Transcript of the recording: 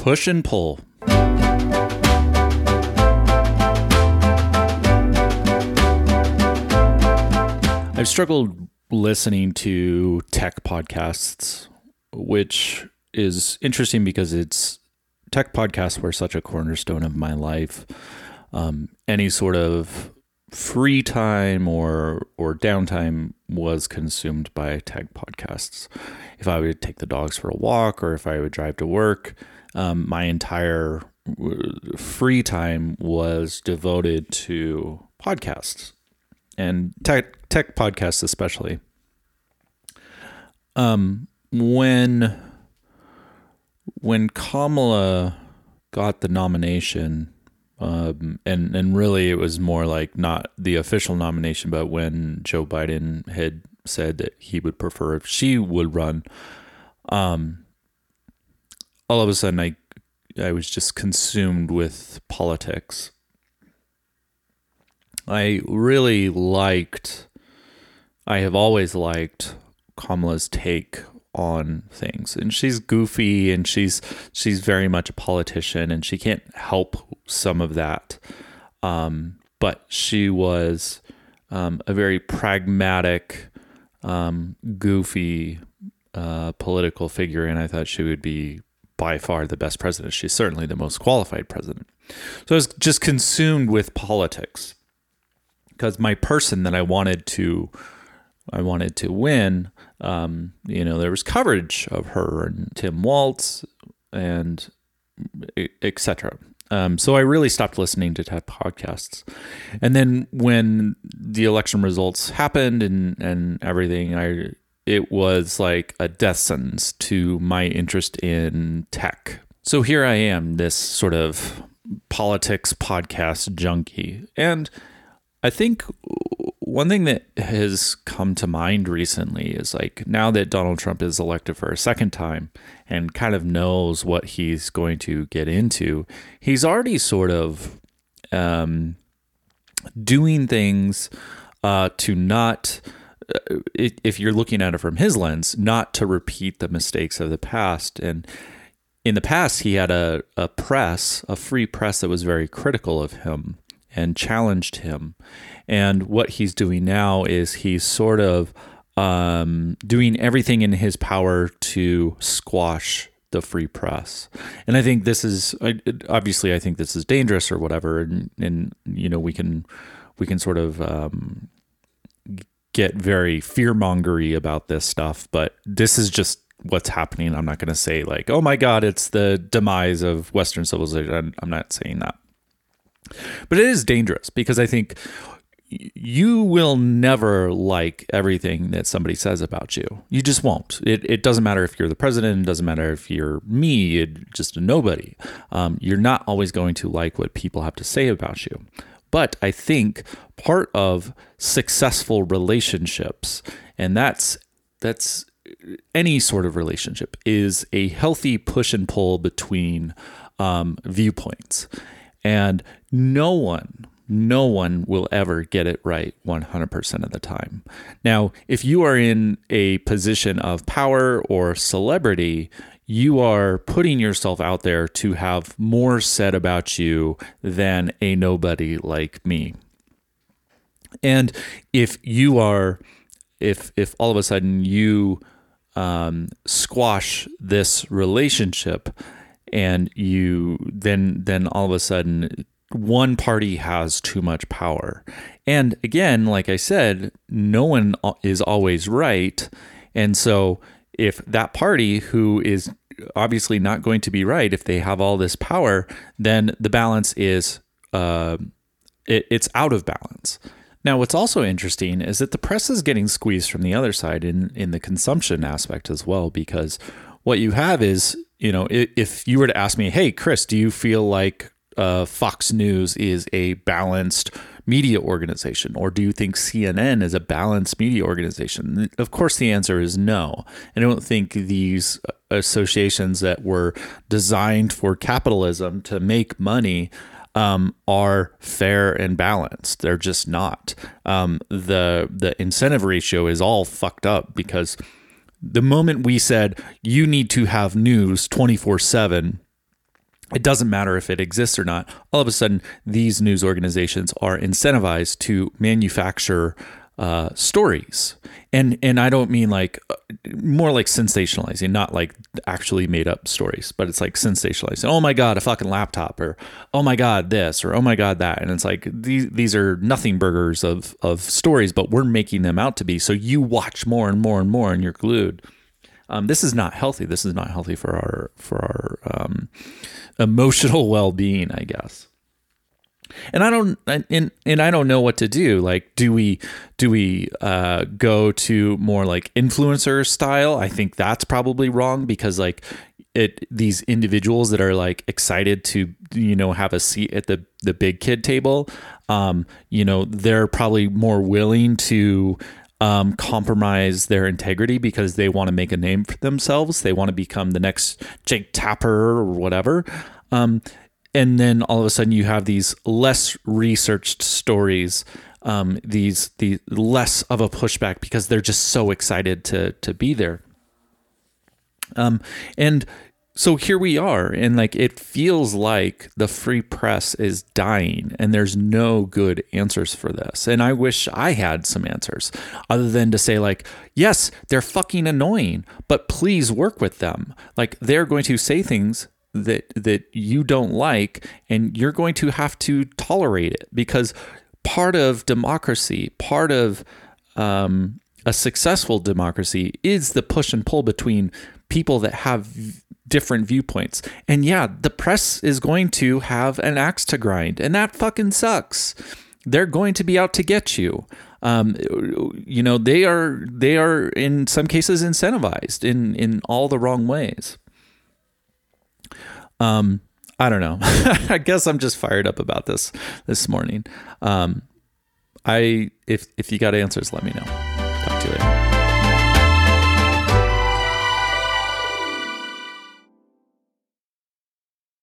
Push and pull. I've struggled listening to tech podcasts, which is interesting because tech podcasts were such a cornerstone of my life. Any sort of free time or downtime was consumed by tech podcasts. If I would take the dogs for a walk or if I would drive to work, my entire free time was devoted to podcasts and tech podcasts especially. When Kamala got the nomination, and really it was more like not the official nomination, but when Joe Biden had said that he would prefer if she would run, all of a sudden I was just consumed with politics. I have always liked Kamala's take on things, and she's goofy and she's very much a politician and she can't help some of that. But she was a very pragmatic, goofy political figure, and I thought she would be by far the best president. She's certainly the most qualified president. So I was just consumed with politics because my person that I wanted to win, there was coverage of her and Tim Walz and etc. So I really stopped listening to tech podcasts. And then when the election results happened and everything, it was like a death sentence to my interest in tech. So here I am, this sort of politics podcast junkie. And I think one thing that has come to mind recently is like now that Donald Trump is elected for a second time and kind of knows what he's going to get into, he's already sort of doing things to not, if you're looking at it from his lens, not to repeat the mistakes of the past. And in the past, he had a free press that was very critical of him and challenged him. And what he's doing now is he's sort of doing everything in his power to squash the free press. And I think this is, obviously, I think this is dangerous or whatever. And we can sort of get very fear-mongery about this stuff, but this is just what's happening. I'm not going to say like, oh my God, it's the demise of Western civilization. I'm not saying that. But it is dangerous because I think you will never like everything that somebody says about you. You just won't. It doesn't matter if you're the president. It doesn't matter if you're me, just a nobody. You're not always going to like what people have to say about you. But I think part of successful relationships, and that's any sort of relationship, is a healthy push and pull between viewpoints. And no one will ever get it right 100% of the time. Now, if you are in a position of power or celebrity, you are putting yourself out there to have more said about you than a nobody like me. And if all of a sudden you squash this relationship, and you then all of a sudden one party has too much power. And again, like I said, no one is always right. And so if that party, who is obviously not going to be right, if they have all this power, then the balance is it's out of balance. Now, what's also interesting is that the press is getting squeezed from the other side in the consumption aspect as well, because what you have is, if you were to ask me, hey, Chris, do you feel like Fox News is a balanced media organization, or do you think CNN is a balanced media organization? Of course, the answer is no. I don't think these associations that were designed for capitalism to make money are fair and balanced. They're just not. The incentive ratio is all fucked up because the moment we said you need to have news 24/7, it doesn't matter if it exists or not. All of a sudden, these news organizations are incentivized to manufacture stories. And I don't mean like more like sensationalizing, not like actually made up stories, but it's like sensationalizing. Oh my God, a fucking laptop, or oh my God, this, or oh my God, that. And it's like these are nothing burgers of stories, but we're making them out to be. So you watch more and more and more, and you're glued. This is not healthy. This is not healthy for our emotional well-being, I guess. And I don't know what to do. Like, do we go to more like influencer style? I think that's probably wrong, because like these individuals that are like excited to, have a seat at the big kid table, they're probably more willing to compromise their integrity because they want to make a name for themselves. They want to become the next Jake Tapper or whatever. And then all of a sudden you have these less researched stories, these less of a pushback because they're just so excited to be there. And so here we are, and like it feels like the free press is dying, and there's no good answers for this. And I wish I had some answers other than to say like, yes, they're fucking annoying, but please work with them. Like, they're going to say things that you don't like, and you're going to have to tolerate it, because part of democracy, part of a successful democracy is the push and pull between people that have different viewpoints. And yeah, the press is going to have an axe to grind, and that fucking sucks. They're going to be out to get you. They are in some cases incentivized in all the wrong ways. I don't know. I guess I'm just fired up about this morning. If you got answers, let me know.